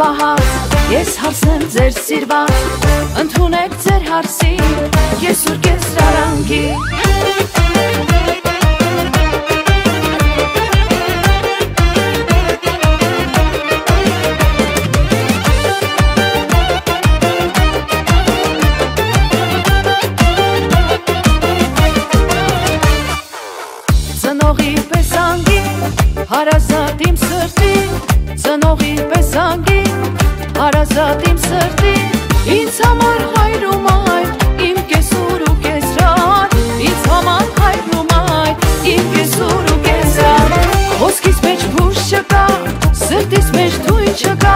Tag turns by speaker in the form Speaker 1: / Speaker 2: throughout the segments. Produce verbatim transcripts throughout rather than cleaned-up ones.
Speaker 1: պահած, ես հարցնեմ ձեր սիրված, ընդունեք ձեր հարսին, ես ուր կեսրարանգի։ Ծնողի պես անգի, հարազատ իմ սրտի, ծնողի պես անգի, հարազատ իմ սրտի, ինձ համար հայր ու մայր, իմ կեսուր ու կեսրար, ինձ համար հայր ու մայր, իմ կեսուր ու կեսրար, խոսքիս մեջ փուշ չկա, սրտիս մեջ թույն չկա,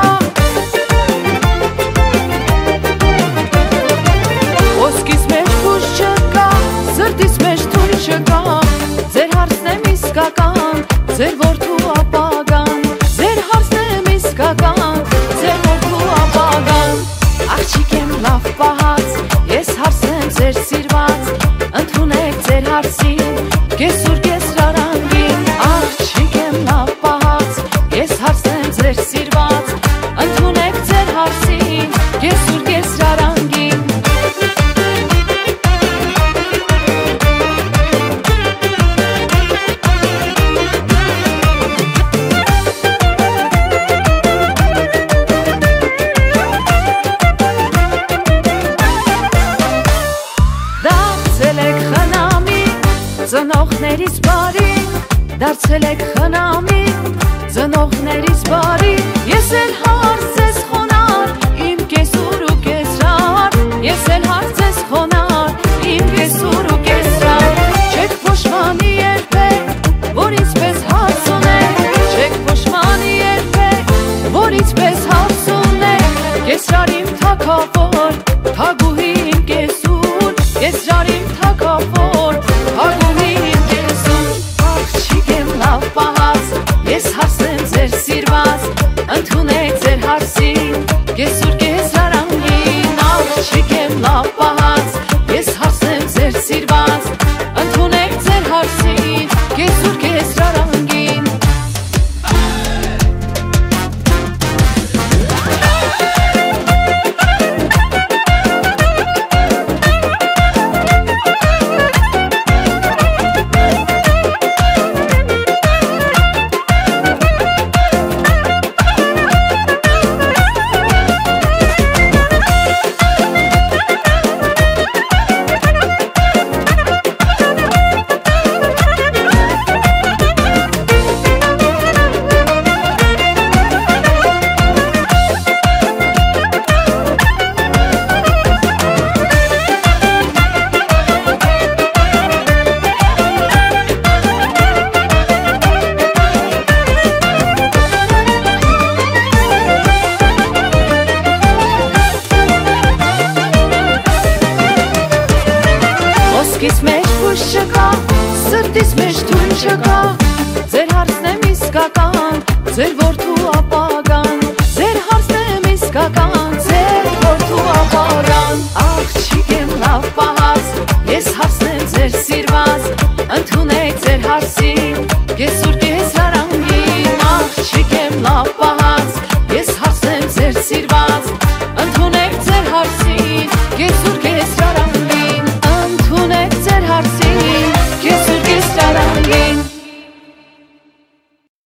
Speaker 1: խոսքիս մեջ փուշ չկա, սրտիս մեջ թույն չկա, ձեր հարցն եմ իսկական, ձեր որդու ապագան, ձեր հարցն եմ իսկական, ձեր որդու ապագան, աղջիկ եմ լավ պահած, ես հարցնեմ ձեր սիրված, ընդունեք ձեր հարցին, կեսուր կեսրարանգին, աղջիկ եմ լավ պահած, ես հարցնեմ ձեր սիրված, ընդունեք ձեր հարցին, կեսուր կեսրարանգին։ Ծնողներիս բարի, դարձել եք խնամի, ծնողներիս բարի, ես էլ հարց ես խոնար, իմ կեսուր ու կեսրար, ես էլ հարց ես խոնար, իմ կեսուր ու կեսրար, չեք փոշմանի երբեք, որ ինձ պես հարց ունեք, չեք փոշմանի երբեք, որ ինձ պես հարց ունեք, կեսրար իմ թագավոր, թագուհի իմ կեսուր, կեսրար իմ թագավոր, թագուհի իմ կեսուր, աղջիկ եմ լավ պահած, ես հարցնեմ ձեր սիրված, ընդունեք ձեր հարցին, կեսուր կեսրարանգին, աղջիկ եմ լավ պահած, ես հարցնեմ ձեր սիրված, ընդունեք ձեր հարցին, կեսուր կեսրարանգին։ Խոսքիս մեջ փուշ չկա, սրտիս մեջ թույն չկա, ձեր հարցն եմ իսկական, ձեր որդու ապագան,